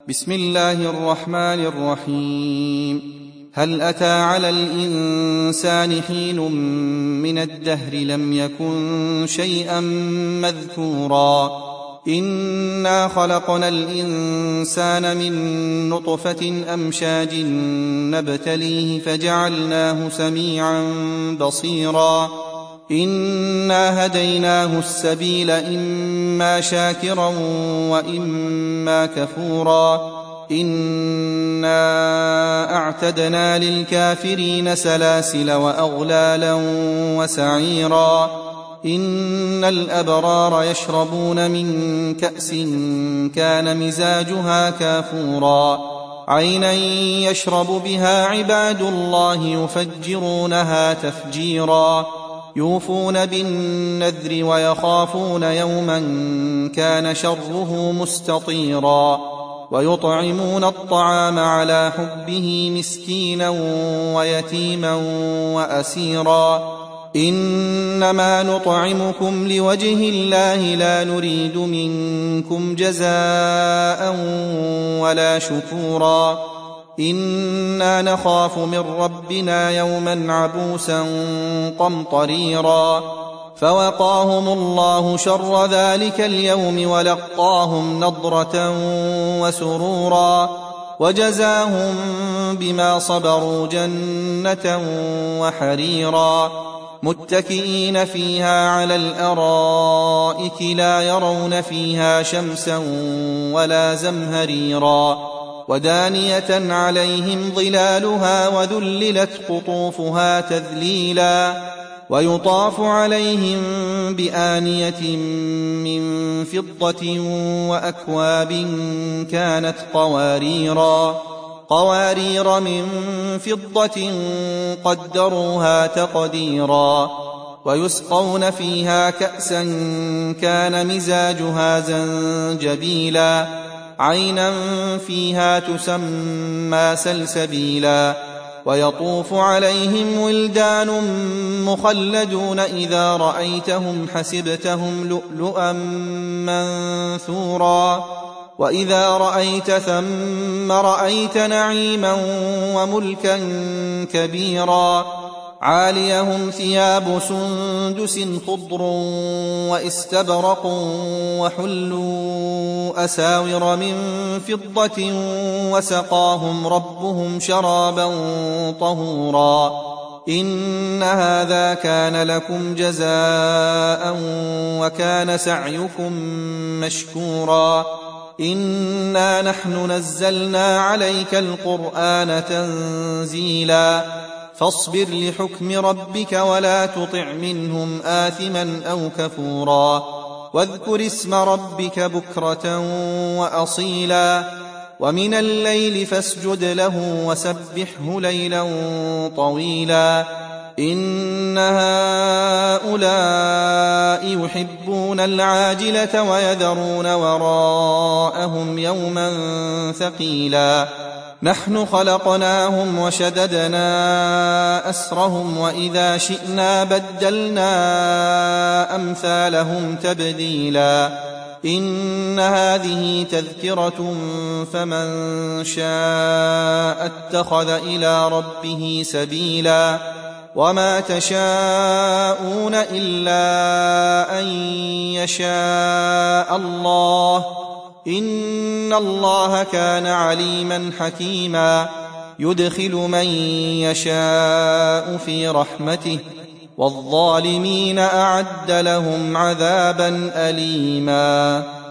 بسم الله الرحمن الرحيم. هل أتى على الإنسان حين من الدهر لم يكن شيئا مذكورا إنا خلقنا الإنسان من نطفة أمشاج نبتليه فجعلناه سميعا بصيرا إنا هديناه السبيل إما شاكرا وإما كفورا إنا أعتدنا للكافرين سلاسل وأغلالا وسعيرا إن الأبرار يشربون من كأس كان مزاجها كافورا عينا يشرب بها عباد الله يفجرونها تفجيرا يوفون بالنذر ويخافون يوما كان شره مستطيرا ويطعمون الطعام على حبه مسكينا ويتيما وأسيرا إنما نطعمكم لوجه الله لا نريد منكم جزاء ولا شكورا إنا نخاف من ربنا يوما عبوسا قمطريرا فوقاهم الله شر ذلك اليوم ولقاهم نضرة وسرورا وجزاهم بما صبروا جنة وحريرا متكئين فيها على الأرائك لا يرون فيها شمسا ولا زمهريرا ودانية عليهم ظلالها وذللت قطوفها تذليلا ويطاف عليهم بآنية من فضة وأكواب كانت قوارير من فضة قدروها تقديرا ويسقون فيها كأسا كان مزاجها زنجبيلا عينا فيها تسمى سلسبيلا ويطوف عليهم ولدان مخلدون إذا رأيتهم حسبتهم لؤلؤا منثورا وإذا رأيت ثم رأيت نعيما وملكا كبيرا عاليهم ثياب سندس خضر واستبرق وحلوا أساور من فضة وسقاهم ربهم شرابا طهورا إن هذا كان لكم جزاء وكان سعيكم مشكورا إنا نحن نزلنا عليك القرآن تنزيلا فاصبر لحكم ربك ولا تطع منهم آثما أو كفورا واذكر اسم ربك بكرة وأصيلا ومن الليل فاسجد له وسبحه ليلا طويلا إن هؤلاء يحبون العاجلة ويذرون وراءهم يوما ثقيلا نحن خلقناهم وشددنا أسرهم وإذا شئنا بدلنا أمثالهم تبديلا إن هذه تذكرة فمن شاء اتخذ إلى ربه سبيلا وما تشاءون إلا أن يشاء الله إن الله كان عليما حكيما يدخل من يشاء في رحمته والظالمين أعد لهم عذابا أليما.